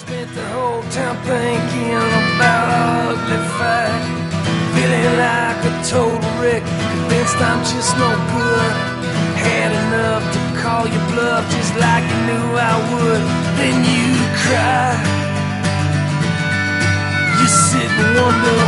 Spent the whole time thinking about our ugly fight, feeling like a total wreck, convinced I'm just no good. Had enough to call you bluff, just like you knew I would. Then you cry. You sit and wonder